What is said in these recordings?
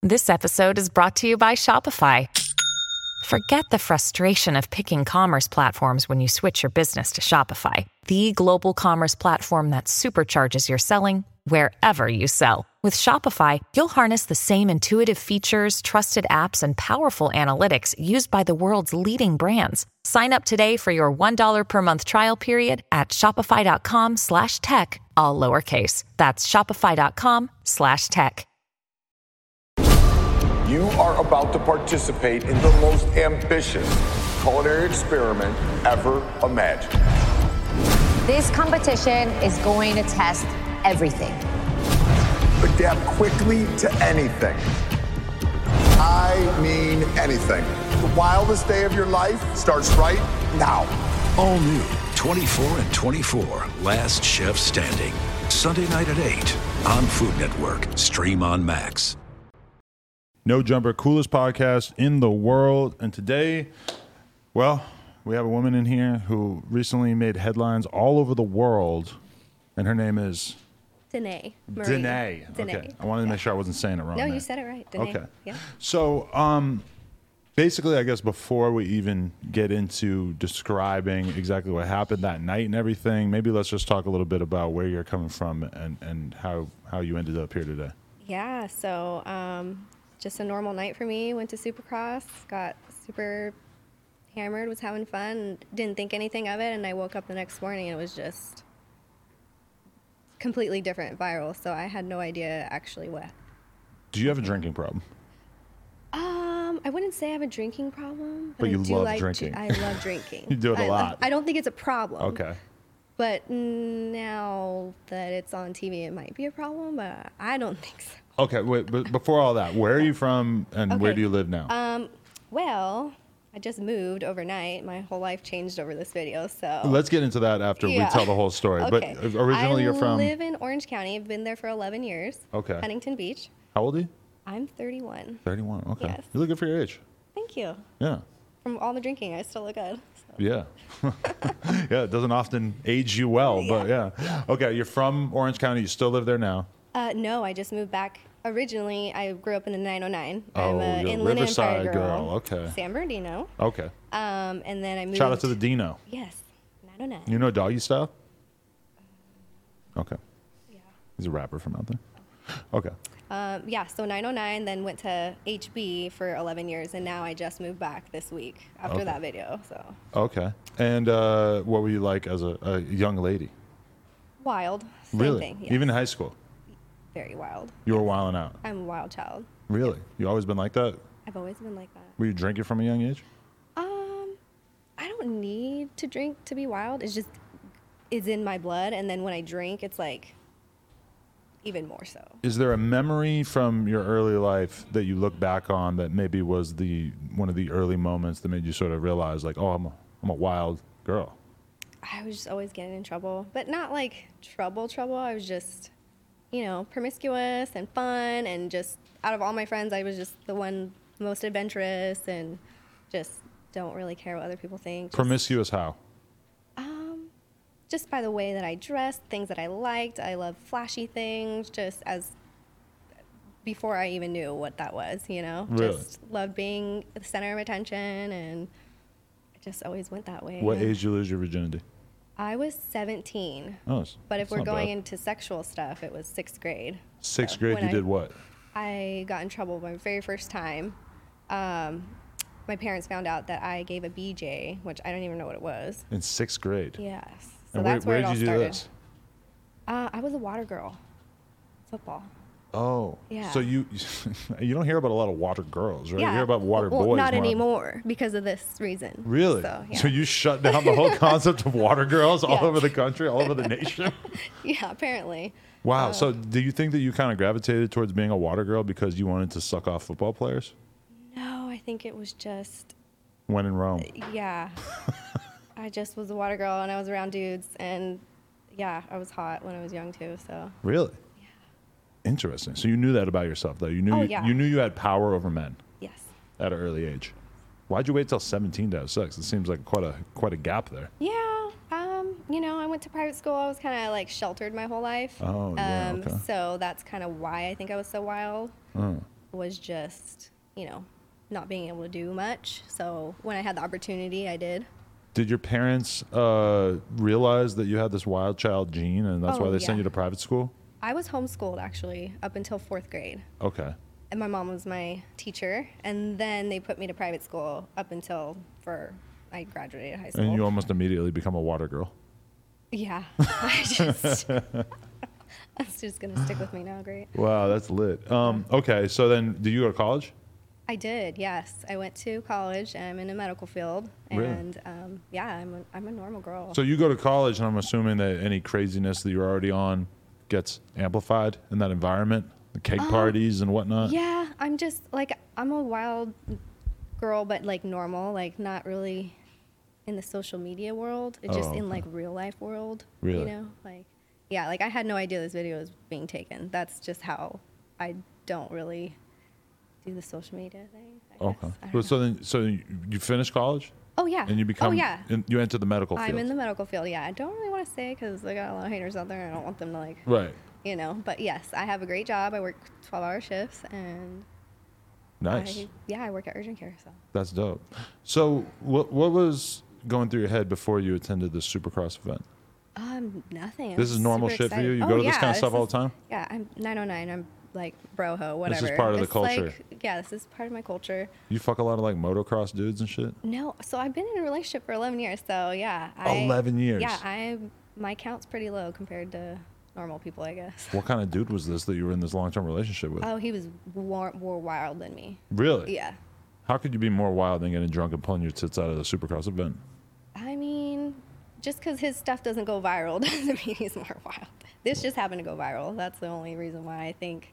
This episode is brought to you by Shopify. Forget the frustration of picking commerce platforms when you switch your business to Shopify, the global commerce platform that supercharges your selling wherever you sell. With Shopify, you'll harness the same intuitive features, trusted apps, and powerful analytics used by the world's leading brands. Sign up today for your $1 per month trial period at shopify.com/tech, all lowercase. That's shopify.com/tech. You are about to participate in the most ambitious culinary experiment ever imagined. This competition is going to test everything. Adapt quickly to anything. I mean anything. The wildest day of your life starts right now. All new 24 and 24, Last Chef Standing. Sunday night at 8 on Food Network. Stream on Max. No Jumper, coolest podcast in the world. And today, well, we have a woman in here who recently made headlines all over the world. And her name is? Danae. Danae. Okay. I wanted to make sure I wasn't saying it wrong. No, there. you said it right. Danae. Okay. Yeah. So, basically, I guess before we even get into describing exactly what happened that night and everything, maybe let's just talk a little bit about where you're coming from and how you ended up here today. Yeah. So, just a normal night for me. Went to Supercross, got super hammered, was having fun, didn't think anything of it, and I woke up the next morning and it was just completely different, viral. So I had no idea actually what. Do you have a drinking problem? I wouldn't say I have a drinking problem, But I you do love like drinking. I love drinking. You do it a lot. I don't think it's a problem. Okay. But now that it's on TV, it might be a problem, but I don't think so. Okay, wait, but before all that, where are you from and where do you live now? Well, I just moved overnight. My whole life changed over this video, so. Let's get into that after we tell the whole story. Okay. But originally you're from? I live in Orange County. I've been there for 11 years. Okay. Huntington Beach. How old are you? I'm 31. 31, okay. Yes. You look good for your age. Thank you. Yeah. From all the drinking, I still look good. So. Yeah. Yeah, it doesn't often age you well, but yeah. Okay, you're from Orange County. You still live there now? No, I just moved back. Originally, I grew up in the 909. Oh, I'm an you're a Inland Riverside Empire girl. Okay. San Bernardino. Okay. And then I moved. Shout out to the Dino. Yes, 909. You know Doggy Style? Okay. Yeah. He's a rapper from out there. Okay. Yeah, so 909, then went to HB for 11 years, and now I just moved back this week after that video. So. Okay. And what were you like as a young lady? Wild. Same Really? thing, yes. Even in high school? Very wild. You were wilding out? I'm a wild child. Really? You always been like that? I've always been like that. Were you drinking from a young age? I don't need to drink to be wild. It's just, it's in my blood, and then when I drink, it's like even more so. Is there a memory from your early life that you look back on that maybe was one of the early moments that made you sort of realize, like, oh, I'm a wild girl? I was just always getting in trouble, but not like trouble. I was just, promiscuous and fun, and just out of all my friends, I was just the one most adventurous and just don't really care what other people think. Promiscuous how? Just by the way that I dressed, things that I liked. I love flashy things, just as before I even knew what that was, Really? Just loved being the center of attention, and I just always went that way. What age did you lose your virginity? I was 17. Oh, but if that's we're not going bad. into sexual stuff, it was 6th grade. Sixth grade, you did what? I got in trouble my very first time. My parents found out that I gave a BJ, which I don't even know what it was. In 6th grade? Yes. So And that's where it all did you do started. this? I was a water girl. Football. Oh. Yeah. So you don't hear about a lot of water girls, right? Yeah. You hear about water well, boys. not more. anymore because of this reason. Really? So, yeah. So you shut down the whole concept of water girls all Yeah. over the country, all over the nation? Yeah, apparently. Wow. So do you think that you kind of gravitated towards being a water girl because you wanted to suck off football players? No, I think it was just, When in Rome. yeah. I just was a water girl, and I was around dudes, and yeah, I was hot when I was young too. So. Really? Yeah. Interesting. So you knew that about yourself, though. You knew yeah. you knew you had power over men. Yes. At an early age. Why'd you wait till 17 to have sex? It seems like quite a gap there. Yeah. I went to private school. I was kind of like sheltered my whole life. Oh, yeah, okay. So that's kind of why I think I was so wild. was just, not being able to do much. So when I had the opportunity, I did. Did your parents realize that you had this wild child gene, and that's why they sent you to private school? I was homeschooled, actually, up until 4th grade. Okay. And my mom was my teacher, and then they put me to private school up until I graduated high school. And you almost immediately become a water girl. Yeah. That's just going to stick with me now. Great. Wow, that's lit. Okay, so then did you go to college? I did, yes. I went to college. I'm in a medical field. Really? And I'm a normal girl. So you go to college, and I'm assuming that any craziness that you're already on gets amplified in that environment? The cake parties and whatnot? Yeah, I'm just, I'm a wild girl, but, normal, not really in the social media world. It's just in, real life world. Really? Yeah, I had no idea this video was being taken. That's just how I don't really do the social media thing. Okay. So you finished college? Oh, yeah. And you become, you enter the medical field. I'm in the medical field, yeah. I don't really want to say because I got a lot of haters out there and I don't want them to Right. But yes, I have a great job. I work 12-hour shifts and nice. I work at urgent care. So that's dope. So what was going through your head before you attended this Supercross event? Nothing. This is normal shit for you? You go to this kind of stuff all the time? Yeah, I'm 909. I'm broho, whatever. This is part of the culture. This is part of my culture. You fuck a lot of motocross dudes and shit? No, so I've been in a relationship for 11 years. So yeah. 11 years? Yeah, my count's pretty low compared to normal people, I guess. What kind of dude was this that you were in this long-term relationship with? Oh, he was more wild than me. Really? Yeah. How could you be more wild than getting drunk and pulling your tits out of the Supercross event? I mean, just because his stuff doesn't go viral doesn't mean he's more wild. This just happened to go viral. That's the only reason why I think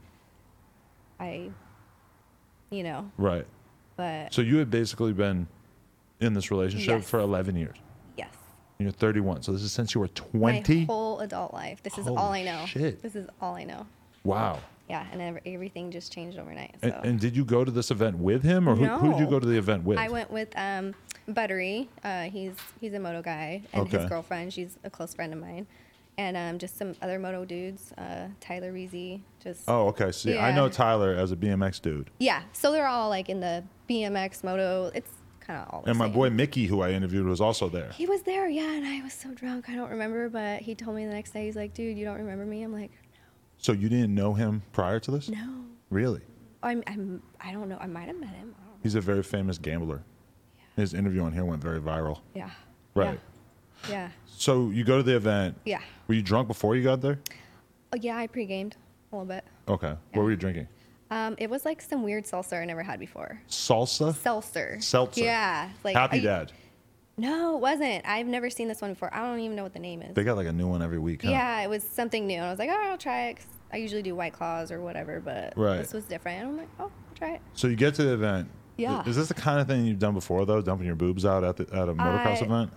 Right. But so you had basically been in this relationship for 11 years? Yes. And you're 31. So this is since you were 20? My whole adult life. This is all I know. Shit. This is all I know. Wow. Yeah, and everything just changed overnight. So. And did you go to this event with him, or no. who did you go to the event with? I went with Buttery. He's a moto guy, and his girlfriend. She's a close friend of mine. And just some other moto dudes, Tyler Reezy. Oh, okay. See, I know Tyler as a BMX dude. Yeah, so they're all in the BMX moto. It's kind of all the same. My boy Mickey, who I interviewed, was also there. He was there, yeah, and I was so drunk, I don't remember. But he told me the next day, he's like, "Dude, you don't remember me?" I'm like, "No." So you didn't know him prior to this? No. Really? I don't know. I might have met him. He's a very famous gambler. Yeah. His interview on here went very viral. Yeah. Right. Yeah. So you go to the event. Yeah. Were you drunk before you got there? Oh, yeah, I pre-gamed a little bit. Okay. Yeah. What were you drinking? It was some weird seltzer I never had before. Salsa? Seltzer. Yeah. Happy Dad. No, it wasn't. I've never seen this one before. I don't even know what the name is. They got a new one every week, huh? Yeah, it was something new. And I was like, oh, I'll try it. 'Cause I usually do White Claws or whatever, but this was different. And I'm like, oh, I'll try it. So you get to the event. Yeah. Is this the kind of thing you've done before, though, dumping your boobs out at a motocross event?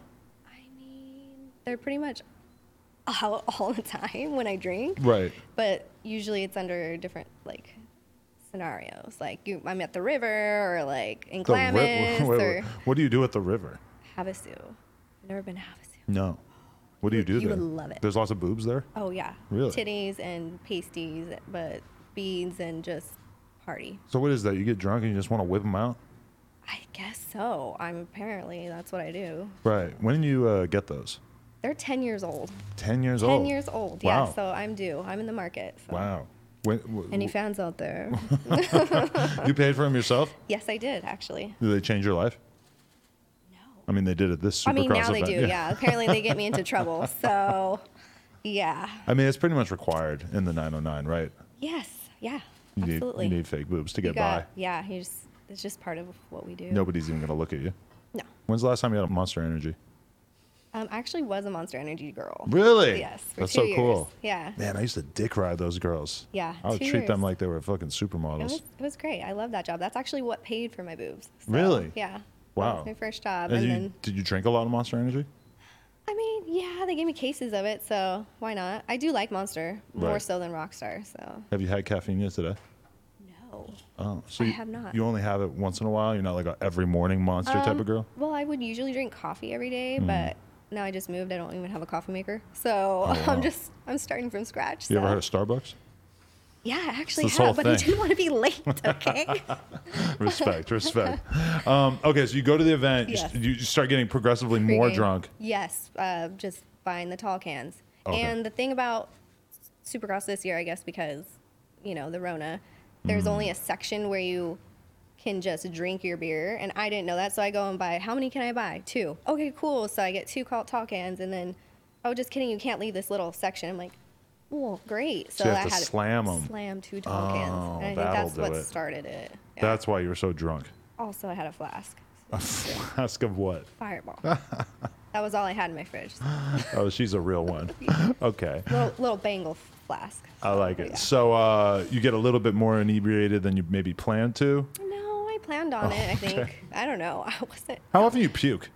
They're pretty much out all the time when I drink. Right. But usually it's under different, scenarios. I'm at the river or, in Glamis. What do you do at the river? Havasu. I've never been to Havasu. No. What do you do there? You would love it. There's lots of boobs there? Oh, yeah. Really? Titties and pasties, but beads and just party. So what is that? You get drunk and you just want to whip them out? I guess so. Apparently, that's what I do. Right. When did you get those? They're 10 years old. 10 years old? 10 years old, wow. Yeah. So I'm due. I'm in the market. So. Wow. Any fans out there? You paid for them yourself? Yes, I did, actually. Did they change your life? No. I mean, they did at this Supercross event. Now they do, yeah. Apparently they get me into trouble. So, yeah. I mean, it's pretty much required in the 909, right? Yes. Yeah. You absolutely. You need fake boobs to get by. Yeah. It's just part of what we do. Nobody's even going to look at you. No. When's the last time you had a Monster Energy? I actually was a Monster Energy girl. Really? Yes. That's so cool. Yeah. Man, I used to dick ride those girls. Yeah. I would treat them like they were fucking supermodels. It was great. I love that job. That's actually what paid for my boobs. So, really? Yeah. Wow. That was my first job. Did you drink a lot of Monster Energy? I mean, yeah, they gave me cases of it, so why not? I do like Monster more so than Rockstar. So. Have you had caffeine yet today? No. Oh, so I have not. You only have it once in a while. You're not like a every morning Monster type of girl. Well, I would usually drink coffee every day, but now I just moved. I don't even have a coffee maker, so I'm starting from scratch. You ever heard of Starbucks? Yeah, I actually It's this have, whole but I thing. didn't want to be late, okay? Respect. Okay, so you go to the event, Yes. you start getting progressively more Pre-game. drunk. Yes, just buying the tall cans. Okay. And the thing about Supercross this year, I guess, because, the Rona, there's only a section where you can just drink your beer, and I didn't know that, so I go and buy, how many can I buy? 2. Okay, cool. So I get 2 tall cans, and then, oh, just kidding, you can't leave this little section. I'm like, well, great. So you have I to had slam 'em. Slam 2 tall cans. And I think that'll that's do what it. started it. Yeah. That's why you were so drunk. Also, I had a flask. A flask of what? Fireball. That was all I had in my fridge. Oh, she's a real one. Okay. Little Bengal flask. I like it. Yeah. So you get a little bit more inebriated than you maybe planned to. No, I planned on it, I think. I don't know. I wasn't. How often you puke?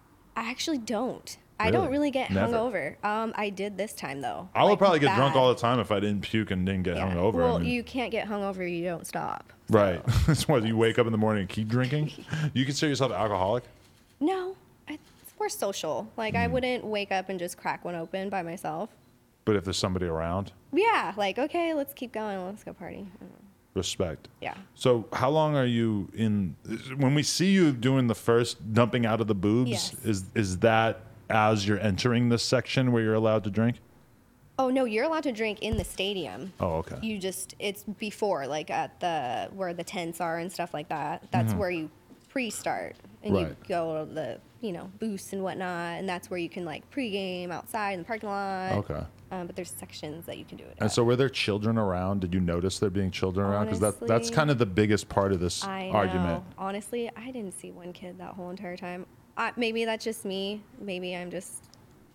I actually don't. I Really? don't really get Never. hungover. I did this time, though. I would Like, probably get drunk bad. all the time if I didn't puke and didn't get Yeah. hungover. Well, I mean, you can't get hungover. You don't stop. right. That's why you wake up in the morning and keep drinking. You consider yourself alcoholic? No, it's more social. Like, Mm. I wouldn't wake up and just crack one open by myself. But if there's somebody around, Yeah, like, okay, let's keep going. Let's go party. respect. Yeah. So how long are you in? When we see you doing the first dumping out of the boobs, Yes. is that as you're entering this section where you're allowed to drink? Oh, no, you're allowed to drink in the stadium. Oh, okay. It's before, like at where the tents are and stuff like that. That's where you pre-start and you Mm-hmm. Right. go to the, booths and whatnot. And that's where you can like pre-game outside in the parking lot. Okay. But there's sections that you can do it And at. so were there children around? Did you notice there being children around? Because that's Honestly, kind of the biggest part of this I argument. know. Honestly, I didn't see one kid that whole entire time. Maybe that's just me. Maybe I'm just,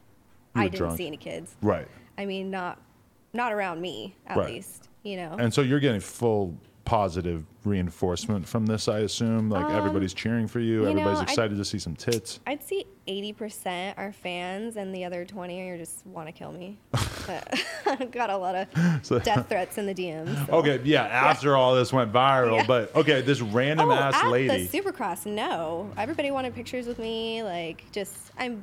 You I were didn't drunk. see any kids. Right. I mean, not around me, at Right. least, And so you're getting full positive reinforcement from this, I assume. Like everybody's cheering for you. you Everybody's know, excited to see some tits. I'd say 80% are fans, and the other 20 are just want to kill me. But I've got a lot of death threats in the DMs. So. Okay, yeah, after all this went viral. Yeah. But, okay, this random ass at lady. the Supercross, no. Everybody wanted pictures with me. Like, just, I'm,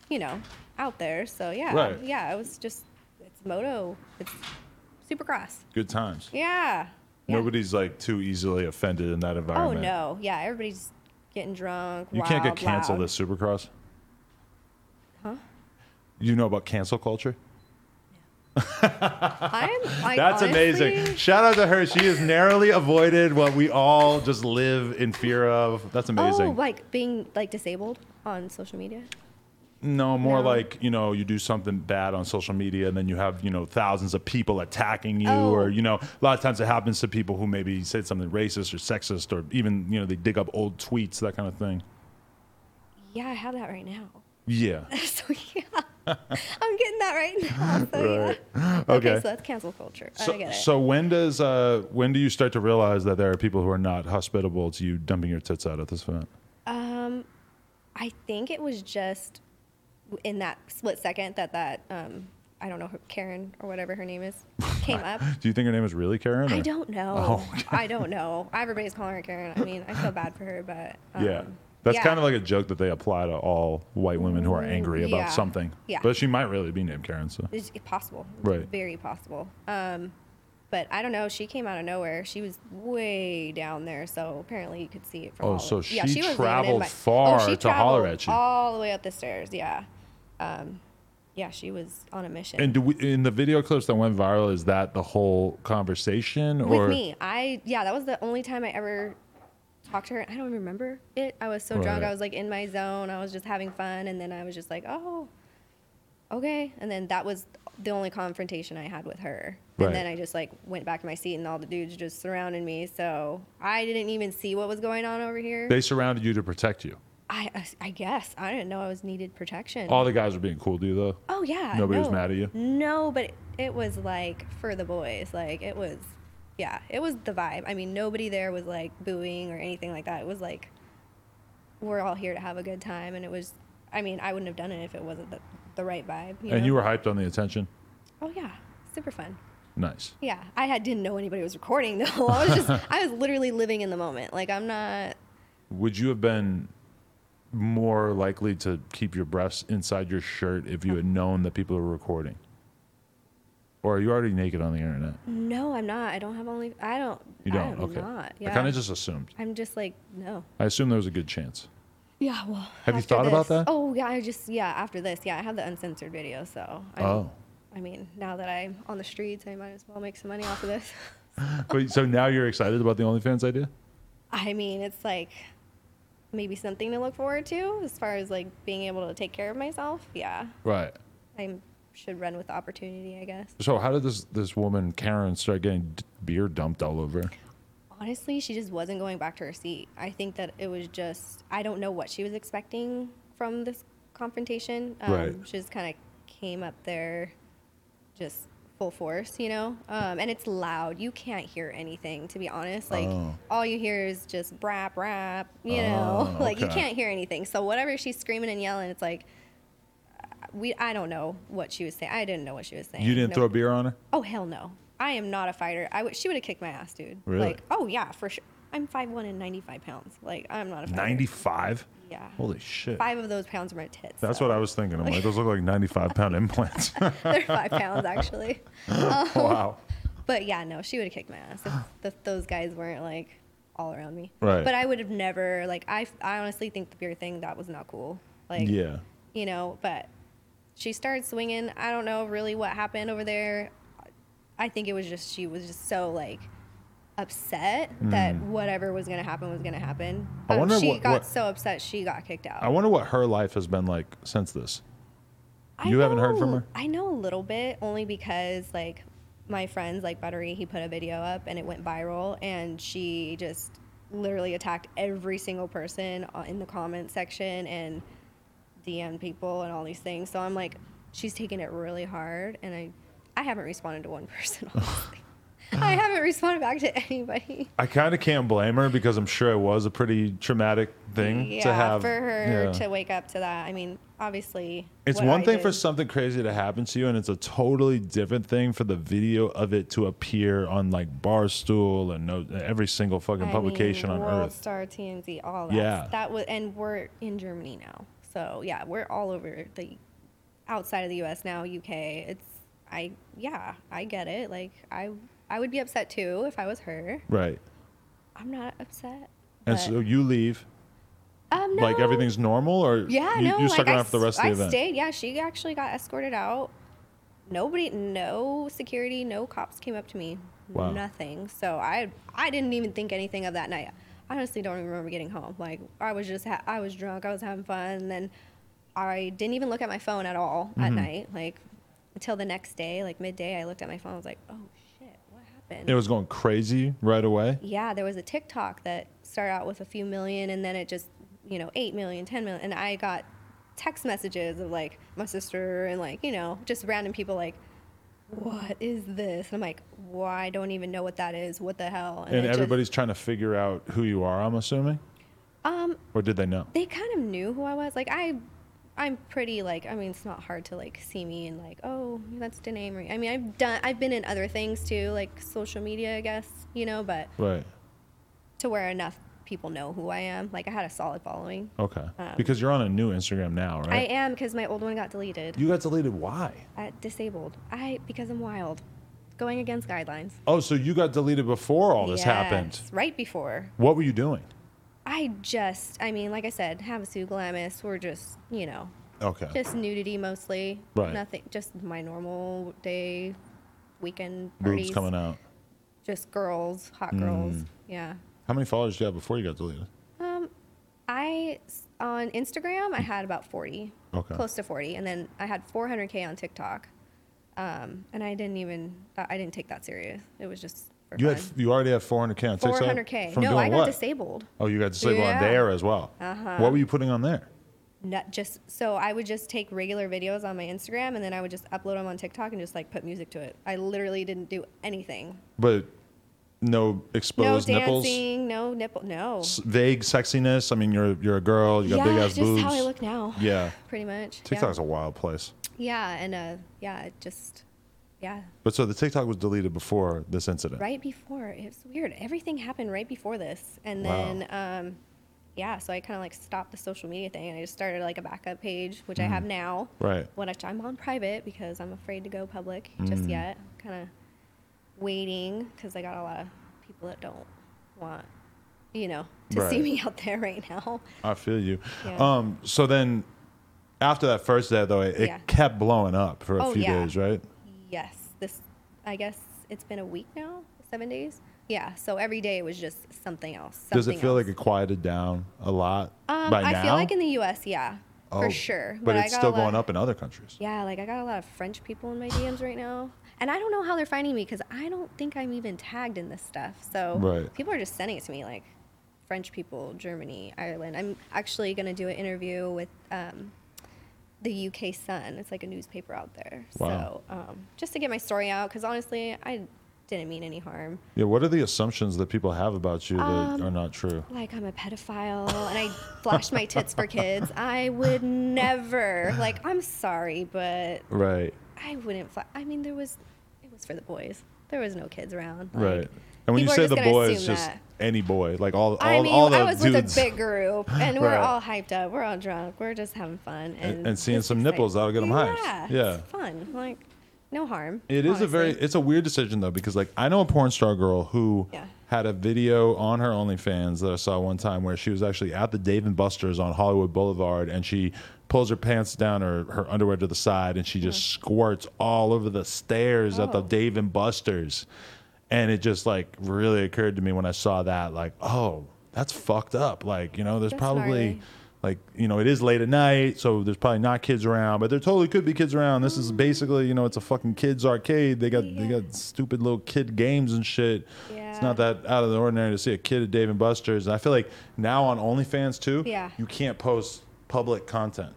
out there. So, yeah. Right. Yeah, it was just, it's moto. It's Supercross. Good times. Yeah. Yeah. Nobody's like too easily offended in that Oh, environment. no. Yeah, everybody's getting drunk. You can't get wild, canceled loud. at Supercross? Huh? You know about cancel culture? I'm like, That's honestly, amazing. Shout out to her. She has narrowly avoided what we all just live in fear of. That's amazing. Oh, like being like disabled on social media? No, more No. like, you do something bad on social media and then you have, thousands of people attacking you Oh. or, a lot of times it happens to people who maybe said something racist or sexist or even, they dig up old tweets, that kind of thing. Yeah, I have that right now. Yeah. So yeah, I'm getting that right now. So Right. yeah. Okay. So that's cancel culture. I get it. So when do you start to realize that there are people who are not hospitable to you dumping your tits out at this event? I think it was just in that split second that I don't know, Karen or whatever her name is, came up. Do you think her name is really Karen? I or- don't know. Oh, okay. I don't know. Everybody's calling her Karen. I mean, I feel bad for her, but Yeah. That's yeah. kind of like a joke that they apply to all white women who are angry about Yeah. something. Yeah. But she might really be named Karen. So. It's possible. Right. Very possible. But I don't know. She came out of nowhere. She was way down there, so apparently you could see it from Oh, all so the- she was living in traveled my- far she to holler traveled at you. all the way up the stairs. Yeah. Yeah, she was on a mission. And in the video clips that went viral, is that the whole conversation? Or With me, that was the only time I ever talked to her. I don't remember it. I was so drunk. Right. I was like in my zone. I was just having fun, and then I was just like, oh, okay. And then that was the only confrontation I had with her. Right. And then I just like went back to my seat, and all the dudes just surrounded me. So I didn't even see what was going on over here. They surrounded you to protect you. I guess I didn't know I was needed protection. All the guys were being cool to you, though. Oh yeah. Nobody was no. mad at you? No, but it was like for the boys. Like it was the vibe. I mean, nobody there was like booing or anything like that. It was like we're all here to have a good time, and it was. I mean, I wouldn't have done it if it wasn't the right vibe. And you were hyped on the attention? Oh yeah, super fun. Nice. Yeah, didn't know anybody was recording though. I was literally living in the moment. Like I'm not. Would you have been more likely to keep your breasts inside your shirt if you had known that people were recording? Or are you already naked on the internet? No, I'm not. I don't have only. I don't. You don't? I'm Okay. not. Yeah. I kind of just assumed. I'm just like no. I assumed there was a good chance. Yeah. Well. Have you after thought about this- that? Oh yeah. After this, yeah, I have the uncensored video. So. I mean, now that I'm on the streets, I might as well make some money off of this. But so now you're excited about the OnlyFans idea? I mean, it's like maybe something to look forward to as far as like being able to take care of myself. Yeah. Right. I should run with the opportunity, I guess. So how did this woman Karen start getting beer dumped all over her? Honestly, she just wasn't going back to her seat. I think that it was just, I don't know what she was expecting from this confrontation. Right. She just kind of came up there just full force, you know? And it's loud. You can't hear anything, to be honest. Like, all you hear is just brap, rap, you know? Like, you okay. can't hear anything. So whatever she's screaming and yelling, it's like, I don't know what she was saying. I didn't know what she was saying. You didn't throw beer on her? Oh, hell no. I am not a fighter. She would have kicked my ass, dude. Really? Like, oh, yeah, for sure. I'm 5'1" and 95 pounds. Like, I'm not a fighter. 95? Yeah. Holy shit. 5 of those pounds are my tits. That's so. what I was thinking. I'm like, those look like 95-pound implants. They're 5 pounds, actually. Wow. But, yeah, no, she would have kicked my ass if those guys weren't, like, all around me. Right. But I would have never, like, I honestly think the beer thing, that was not cool. Like, Yeah. you know, but she started swinging. I don't know really what happened over there. I think it was just, she was just so, like, upset that whatever was going to happen was going to happen. I wonder she what- got what- so upset she got kicked out. I wonder what her life has been like since this. You haven't heard from her? I know a little bit, only because, like, my friends, like Buttery, he put a video up and it went viral, and she just literally attacked every single person in the comment section and DM'd people and all these things. So I'm like, she's taking it really hard, and I haven't responded to one person, honestly. I haven't responded back to anybody. I kind of can't blame her because I'm sure it was a pretty traumatic thing Yeah, to have. for her yeah. to wake up to that. I mean, obviously. It's what one I thing did- for something crazy to happen to you, and it's a totally different thing for the video of it to appear on like Barstool and every single fucking publication on World earth. Star, TMZ, all that. Yeah. That was, and we're in Germany now. So yeah, we're all over the outside of the U.S. now, UK. I get it. Like I would be upset too if I was her. Right. I'm not upset. And but- so you leave, no. like everything's normal, or Yeah, you, no. you stuck like around for the rest of the I event? stayed. Yeah, she actually got escorted out. No security, no cops came up to me. Wow. Nothing. So I didn't even think anything of that night. I honestly don't even remember getting home. Like I was just I was drunk. I was having fun, and then I didn't even look at my phone at all at night. Like until the next day, like midday, I looked at my phone. I was like, oh shit, what happened? It was going crazy right away. Yeah, there was a TikTok that started out with a few million, and then it just, 8 million, 10 million. And I got text messages of like my sister and like, just random people like, what is this? And I'm like, well, I don't even know what that is. What the hell? And it just- everybody's trying to figure out who you are, I'm assuming? Or did they know? they kind of knew who I was. Like I'm pretty like, I mean, it's not hard to like see me and like, oh, that's Danae Marie. I mean, I've been in other things too, like social media, I guess, but Right. to where enough people know who I am. Like I had a solid following. Okay. Because you're on a new Instagram now, right? I am, because my old one got deleted. You got deleted. Why? Disabled. because I'm wild. Going against guidelines. Oh, so you got deleted before all this happened. Yes, right before. What were you doing? Like I said, Havasu, Glamis, we're just, Okay. just nudity mostly. Right. Nothing, just my normal day, weekend Boobs parties. coming out. Just girls, hot girls. Yeah. How many followers did you have before you got deleted? On Instagram, I had about 40. Okay. Close to 40. And then I had 400K on TikTok. And I didn't take that serious. It was just for fun. You already had 400K on TikTok? 400K. From No, doing I got what? disabled. Oh, you got disabled on Yeah. there as well. What were you putting on there? So I would just take regular videos on my Instagram, and then I would just upload them on TikTok and just like put music to it. I literally didn't do anything. But no exposed no nipples? dancing, no nipple, no. Vague sexiness? I mean, you're a girl. You got big ass just boobs. how I look now. Yeah. Pretty much. TikTok's a wild place. Yeah, and it just. But so the TikTok was deleted before this incident. Right before. It's weird. Everything happened right before this. And Wow. then, yeah, so I kind of like stopped the social media thing, and I just started like a backup page, which I have now. Right. Which I'm on private because I'm afraid to go public just yet. Kind of waiting because I got a lot of people that don't want, to see Right. me out there right now. I feel you. Yeah. So then after that first day, though, it Yeah. kept blowing up for a few yeah. days, right? Yes. I guess it's been a week now, 7 days. Yeah. So every day it was just something else. Does it something feel else. like it quieted down a lot by I now? feel like in the U.S., yeah, Oh, for sure. But I it's got still a lot- going up in other countries. Yeah, like I got a lot of French people in my DMs right now. And I don't know how they're finding me because I don't think I'm even tagged in this stuff. So Right. people are just sending it to me, like French people, Germany, Ireland. I'm actually going to do an interview with the UK Sun. It's like a newspaper out there. Wow. So just to get my story out, because honestly, I didn't mean any harm. Yeah, what are the assumptions that people have about you that are not true? Like I'm a pedophile and I flashed my tits for kids. I would never. Like, I'm sorry, but Right, I wouldn't. I mean, it was for the boys. There was no kids around. Like, right. And when you people are say just the gonna boy, it's assume just that. any boy, like all the I was dudes. with a big group, and we're Right. all hyped up. We're all drunk. We're just having fun And seeing it's some exciting. nipples, that'll get 'em hyped. Yeah, Yeah. it's fun. Like, no harm. It is honestly. it's a weird decision though, because like I know a porn star girl who Yeah. had a video on her OnlyFans that I saw one time where she was actually at the Dave and Buster's on Hollywood Boulevard, and she pulls her pants down or her underwear to the side, and she just squirts all over the stairs at the Oh. Dave and Buster's. And it just like really occurred to me when I saw that, like, oh, that's fucked up. Like, there's That's probably gnarly. like, it is late at night, so there's probably not kids around, but there totally could be kids around. This is basically, it's a fucking kids arcade. They got stupid little kid games and shit. It's not that out of the ordinary to see a kid at Dave and Buster's. And I feel like now on OnlyFans too, Yeah. you can't post public content.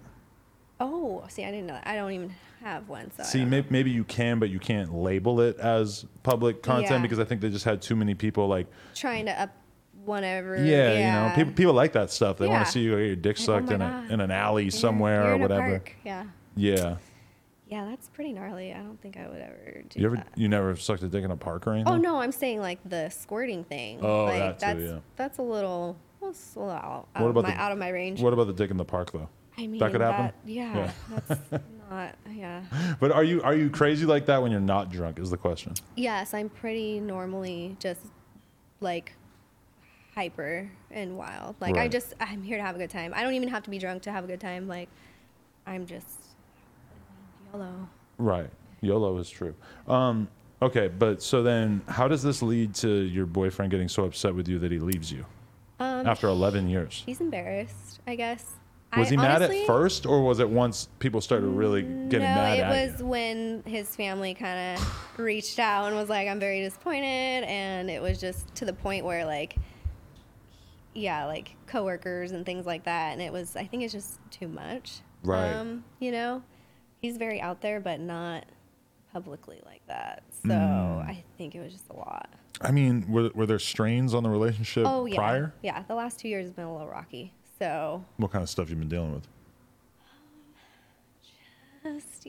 Oh, see, I didn't know that. I don't even have one. So I See, don't know. maybe you can, but you can't label it as public content Yeah. because I think they just had too many people like, Trying to up whatever. yeah, people like that stuff. They want Yeah. to see you get your dick Like, sucked oh in my a God. in an alley You're- somewhere you're or in a whatever. park. Yeah. Yeah. Yeah, that's pretty gnarly. I don't think I would ever do that. You never sucked a dick in a park or anything? Oh no, I'm saying like the squirting thing. Oh, like, that too, yeah. That's a little, that's a little out, What about out of my range. What about the dick in the park though? I mean, that could happen? Yeah, that's not. Yeah. But are you crazy like that when you're not drunk? Is the question. Yes, I'm pretty normally just like hyper and wild. Like Right. I'm here to have a good time. I don't even have to be drunk to have a good time. Like I'm just YOLO. Right. YOLO is true. Okay, but so then how does this lead to your boyfriend getting so upset with you that he leaves you after 11 years? He's embarrassed, I guess. Was he mad honestly, at first, or was it once people started really getting mad No, at it was you? when his family kind of reached out and was like, I'm very disappointed. And it was just to the point where, like, yeah, like coworkers and things like that. And I think it's just too much. Right. He's very out there, but not publicly like that. So Mm. I think it was just a lot. I mean, were there strains on the relationship Oh, yeah. prior? Yeah, the last 2 years has been a little rocky. So What kind of stuff you been dealing with? just,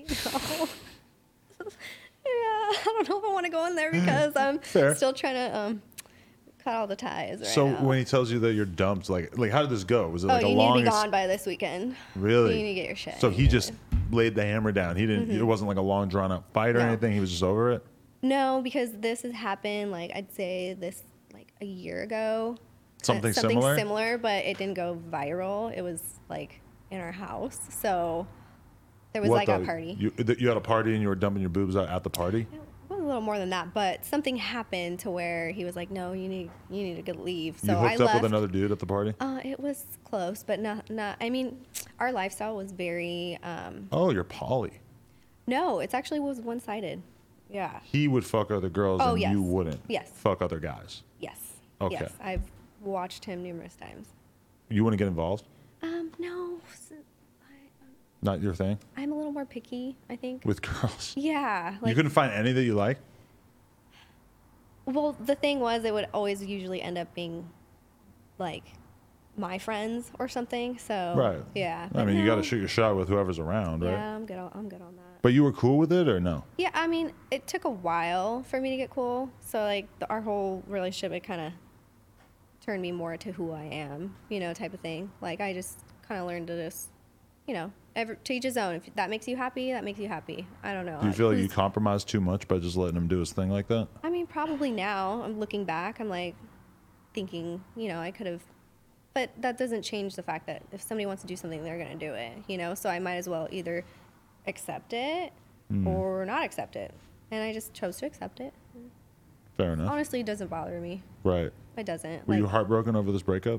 yeah, I don't know if I want to go in there because I'm Fair. still trying to cut all the ties right So now. when he tells you that you're dumped, like how did this go? Was it Oh, like a you long? need to be gone by this weekend. Really? You need to get your shit. So he just laid the hammer down. He didn't. It wasn't like a long drawn out fight or No. anything. He was just over it. No, because this has happened, like, I'd say this, like, a year ago. Something Something similar? similar, but it didn't go viral. It was, like, in our house. So there was, What like, a the- party. You had a party and you were dumping your boobs out at the party. It was a little more than that, but something happened to where he was like, no, you need to get leave. So You I hooked up left. with another dude at the party. It was close, but not, I mean, our lifestyle was very, Oh, you're poly. no, it's actually was one-sided. Yeah. He would fuck other girls Oh, and yes. you wouldn't. Yes. Fuck other guys. Yes. Okay. Yes. I've watched him numerous times. You wouldn't get involved? No, Not your thing? I'm a little more picky, I think. With girls? Yeah. You couldn't find any that you like? Well, the thing was, it would always usually end up being like my friends or something. So Right. yeah. I but mean, you got to no. shoot your shot with whoever's around, right? Yeah, I'm good on that. But you were cool with it or no? Yeah, I mean, it took a while for me to get cool. So like our whole relationship, it kind of turned me more to who I am, type of thing. Like, I just kind of learned to just, to each his own. If that makes you happy, that makes you happy. I don't know. Do you feel like you compromise too much by just letting him do his thing like that? I mean, probably now. I'm looking back. I'm like thinking, I could have. But that doesn't change the fact that if somebody wants to do something, they're going to do it, So I might as well either accept it or not accept it. And I just chose to accept it. Fair enough. Honestly, it doesn't bother me. Right. It doesn't. Were you heartbroken over this breakup?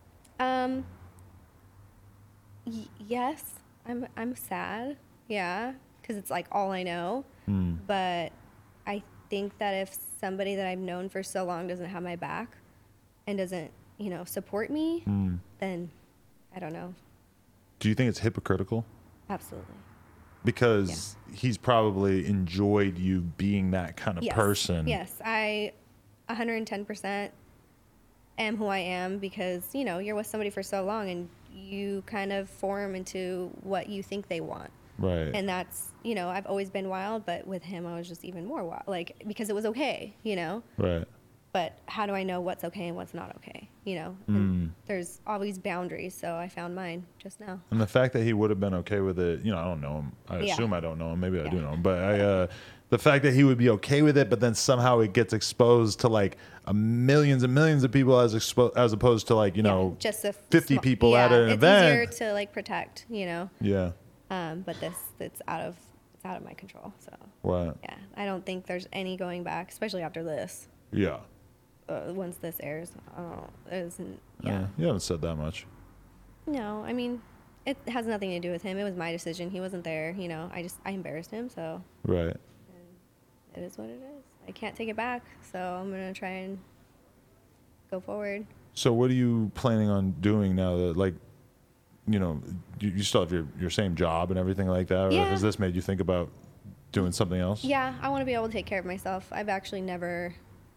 Yes. I'm sad. Yeah. Because it's like all I know. But I think that if somebody that I've known for so long doesn't have my back and doesn't, support me, then I don't know. Do you think it's hypocritical? Absolutely. Because he's probably enjoyed you being that kind of person. Yes, I 110% am who I am because, you're with somebody for so long and you kind of form into what you think they want. Right. And that's, I've always been wild, but with him I was just even more wild, like, because it was okay, Right. But how do I know what's okay and what's not okay, And there's always boundaries, so I found mine just now. And the fact that he would have been okay with it, I don't know him. I assume I don't know him. Maybe I do know him. But the fact that he would be okay with it, but then somehow it gets exposed to like millions and millions of people as opposed to like, just 50 people at an event. It's easier to like protect, Yeah. But it's out of my control. So. What? Yeah, I don't think there's any going back, especially after this. Yeah. Once this airs, it isn't. Yeah. You haven't said that much. No, I mean, it has nothing to do with him. It was my decision. He wasn't there. I embarrassed him, so. Right. And it is what it is. I can't take it back, so I'm gonna try and go forward. So what are you planning on doing now that, like, you still have your same job and everything like that? Yeah. Or has this made you think about doing something else? Yeah, I want to be able to take care of myself. I've actually never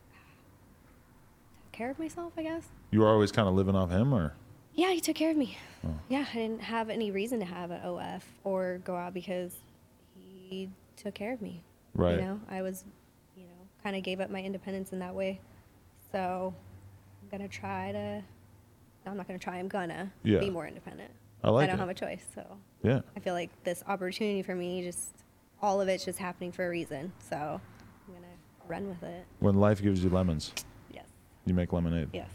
taken care of myself, I guess. You were always kind of living off him, or? Yeah, he took care of me. Oh. Yeah, I didn't have any reason to have an OF or go out because he took care of me. Right. I was, kind of gave up my independence in that way. So I'm going to try to, I'm not going to try, I'm going to be more independent. I don't have a choice. So yeah, I feel like this opportunity for me, all of it's just happening for a reason. So I'm going to run with it. When life gives you lemons, yes, you make lemonade. Yes.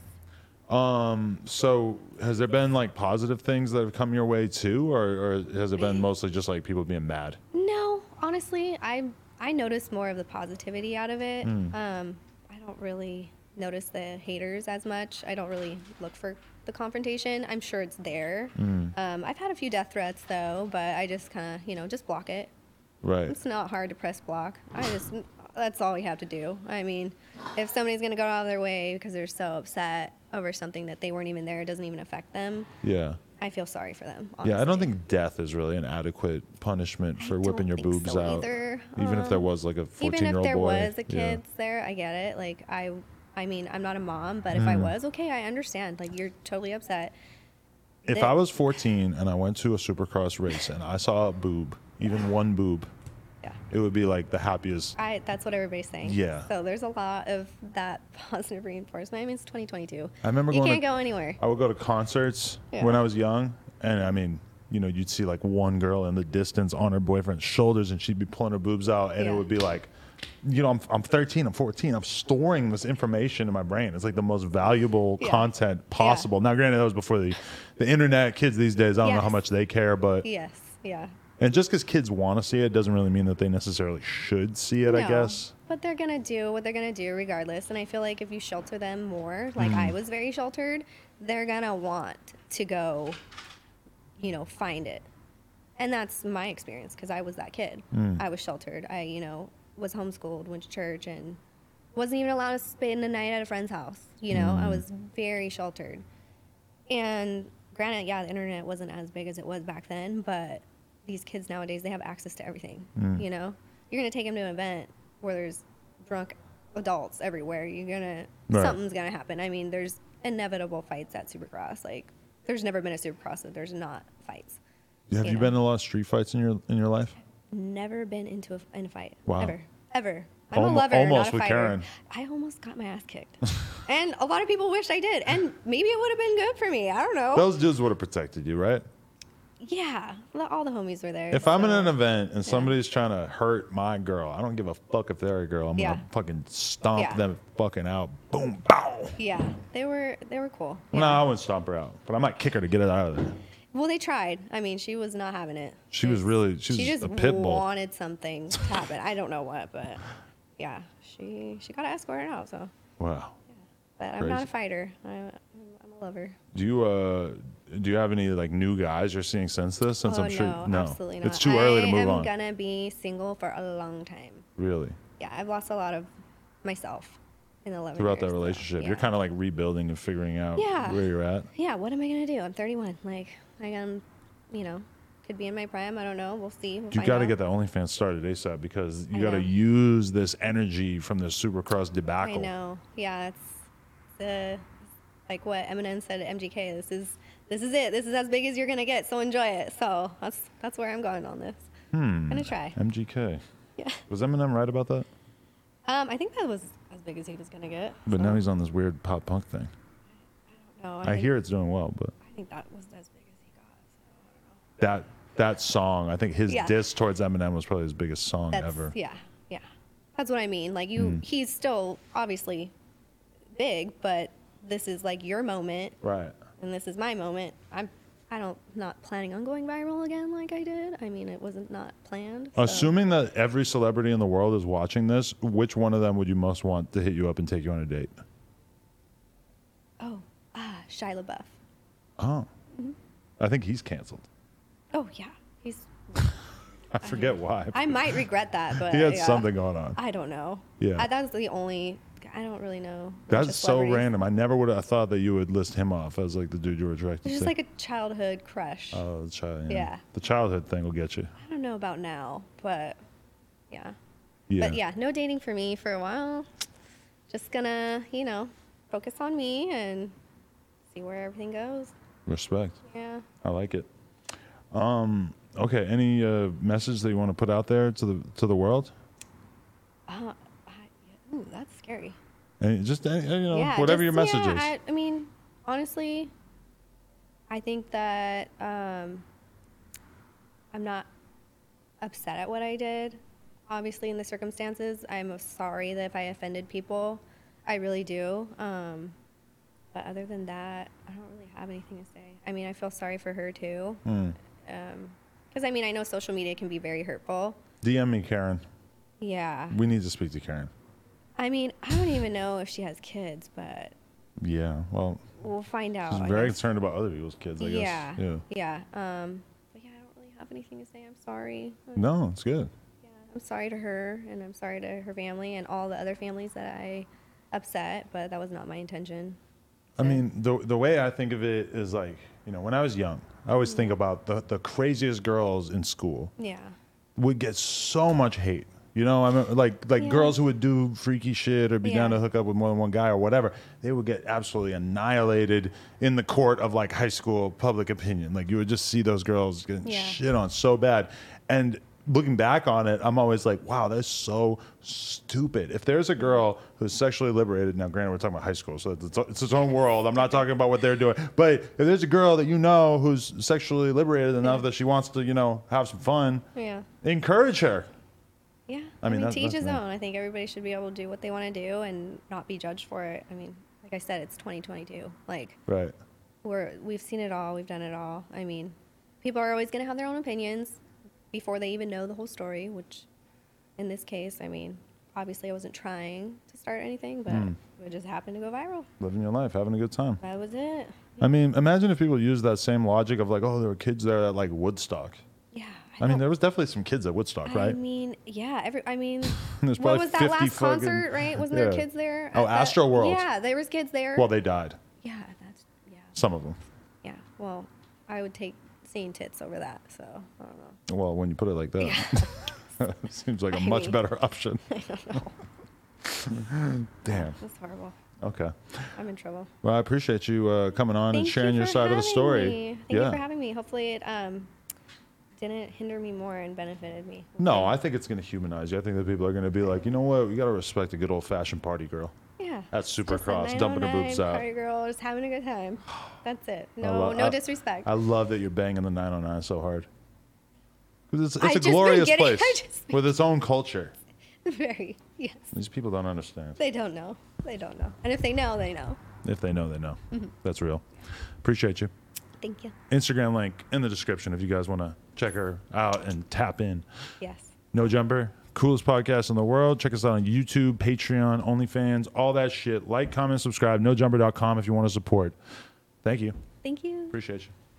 So has there been like positive things that have come your way too, or has it been mostly just like people being mad? No, honestly, I notice more of the positivity out of it. I don't really notice the haters as much. I don't really look for the confrontation. I'm sure it's there. I've had a few death threats though, but I just kind of, just block it. Right. It's not hard to press block. That's all you have to do. I mean, if somebody's going to go out of their way because they're so upset over something that they weren't even there, it doesn't even affect them. Yeah. I feel sorry for them, honestly. Yeah, I don't think death is really an adequate punishment for whipping your boobs out. Either. Even if there was like a 14-year-old boy. Even if there was a kid there, I get it. Like, I mean, I'm not a mom, but if I was, okay, I understand. Like, you're totally upset. If I was 14 and I went to a Supercross race and I saw a boob, even one boob, it would be like the happiest. That's what everybody's saying. Yeah. So there's a lot of that positive reinforcement. I mean, it's 2022. I remember you can't go anywhere. I would go to concerts when I was young, and I mean, you'd see like one girl in the distance on her boyfriend's shoulders, and she'd be pulling her boobs out, and it would be like, I'm 13, I'm 14, I'm storing this information in my brain. It's like the most valuable content possible. Now, granted, that was before the internet. Kids these days, I don't know how much they care, but yes, yeah. And just because kids want to see it doesn't really mean that they necessarily should see it, I guess. But they're going to do what they're going to do regardless. And I feel like if you shelter them more, like I was very sheltered, they're going to want to go, find it. And that's my experience because I was that kid. I was sheltered. I, was homeschooled, went to church, and wasn't even allowed to spend the night at a friend's house. I was very sheltered. And granted, the internet wasn't as big as it was back then, but these kids nowadays, they have access to everything. You're going to take them to an event where there's drunk adults everywhere. Something's going to happen. I mean, there's inevitable fights at Supercross. Like, there's never been a Supercross that there's not fights. Have you been in a lot of street fights in your life? Never been in a fight. Wow. Ever. I'm a lover, almost not a with fighter. Karen. I almost got my ass kicked. And a lot of people wished I did. And maybe it would have been good for me. I don't know. Those dudes would have protected you, right? Yeah. All the homies were there. If I'm in so- an event and somebody's trying to hurt my girl, I don't give a fuck if they're a girl. I'm Yeah. gonna fucking stomp Yeah. them fucking out. Boom, bow. Yeah. They were cool. No, I wouldn't stomp her out, but I might kick her to get her out of there. Well, they tried. I mean, she was not having it. She was She just a pit bull. wanted something to happen. I don't know what, but yeah, she got escorted out. So, Wow. but I'm not Crazy. a fighter. I'm a lover. Do you have any like new guys you're seeing since this? Since Oh I'm sure no, absolutely not. It's too early to move I am on. gonna be single for a long time. Really. Yeah, I've lost a lot of myself in 11 Throughout years, that so, relationship, yeah. you're kind of like rebuilding and figuring out Yeah. where you're at. Yeah, what am I gonna do? I'm 31. Like, I am, could be in my prime. I don't know. We'll see. We'll You find got to out. get that OnlyFans started ASAP because you I got to know. use this energy from the Supercross debacle. I know. Yeah, it's the like what Eminem said to MGK. This is it. This is as big as you're gonna get. So enjoy it. So that's where I'm going on this. Gonna try. MGK. Yeah. Was Eminem right about that? I think that was as big as he was gonna get. But so, now he's on this weird pop punk thing. no, I think- hear it's doing well, but I think that was as big as he got. that song, I think his Yeah. diss towards Eminem was probably his biggest song That's, ever. Yeah. That's what I mean. Like Hmm. he's still obviously big, but this is like your moment, Right. and this is my moment. Not planning on going viral again like I did. I mean, it wasn't not planned. so- Assuming that every celebrity in the world is watching this, which one of them would you most want to hit you up and take you on a date? Shia LaBeouf. Oh. I think he's canceled. Oh yeah, he's. I forget why. I might regret that, but He had yeah. something going on. I don't know. Yeah. That's the only. I don't really know. That's so random. I never would have thought that you would list him off as like the dude you were attracted It's to. just like a childhood crush. Oh, the child. Yeah. The childhood thing will get you. I don't know about now, but yeah. Yeah. But yeah, no dating for me for a while. Just gonna, focus on me and see where everything goes. Respect. Yeah. I like it. Okay. Any message that you want to put out there to the world? Ooh, that's scary. And just Yeah, whatever just- your message yeah, is. I mean, honestly, I think that I'm not upset at what I did. Obviously, in the circumstances, I'm sorry that if I offended people. I really do. But other than that, I don't really have anything to say. I mean, I feel sorry for her too. Because I mean, I know social media can be very hurtful. DM me, Karen. Yeah. We need to speak to Karen. I mean, I don't even know if she has kids, but Yeah. Well, we'll find out. she's I very guess. concerned about other people's kids, I guess. Yeah. Yeah. Yeah. But yeah, I don't really have anything to say. I'm sorry. No, it's good. Yeah, I'm sorry to her, and I'm sorry to her family and all the other families that I upset, but that was not my intention. I mean, the way I think of it is like, when I was young, I always think about the craziest girls in school Yeah. would get so much hate. I mean, like Yeah. girls who would do freaky shit or be down Yeah. to hook up with more than one guy or whatever, they would get absolutely annihilated in the court of like high school public opinion. Like you would just see those girls getting Yeah. shit on so bad. And looking back on it, I'm always like, wow, that's so stupid. If there's a girl who's sexually liberated, now granted we're talking about high school, so it's its own world. I'm not talking about what they're doing. But if there's a girl that who's sexually liberated enough that she wants to, have some fun, Yeah. encourage her. Yeah. I mean, to each his yeah. own. I think everybody should be able to do what they want to do and not be judged for it. I mean, like I said, it's 2022. Like, Right. we've seen it all. We've done it all. I mean, people are always going to have their own opinions before they even know the whole story, which in this case, I mean, obviously I wasn't trying to start anything, but it just happened to go viral. Living your life, having a good time. That was it. I mean, imagine if people use that same logic of like, oh, there were kids there at like Woodstock. Yeah. I mean, don't- there was definitely some kids at Woodstock, right? I mean, yeah. There's what probably was that 50 last fucking- concert, right? Wasn't there yeah. kids there? Oh, at that- Astro World. Yeah, there was kids there. Well, they died. yeah, yeah. Some of them. Yeah. Well, I would take seeing tits over that, so I don't know. Well, when you put it like that, it seems like a I much mean- better option. I don't know. Damn. That's horrible. Okay. I'm in trouble. Well, I appreciate you coming on and Thank sharing you your for side of the having story. me. Thank you for having me. Hopefully it didn't hinder me more and benefited me. No, I think it's going to humanize you. I think that people are going to be like, you know what? We got to respect a good old-fashioned party girl. Yeah. That's Just a Supercross, dumping her boobs 909 out. Party girl, just having a good time. That's it. No disrespect. I love that you're banging the 909 so hard. 'Cause it's I a just been glorious getting- place I just been- with its own culture. Very, yes. These people don't understand. They don't know. They don't know. And if they know, they know. If they know, they know. Mm-hmm. That's real. Appreciate you. Thank you. Instagram link in the description if you guys want to check her out and tap in. Yes. No Jumper, coolest podcast in the world. Check us out on YouTube, Patreon, OnlyFans, all that shit. Like, comment, subscribe. NoJumper.com if you want to support. Thank you. Thank you. Appreciate you.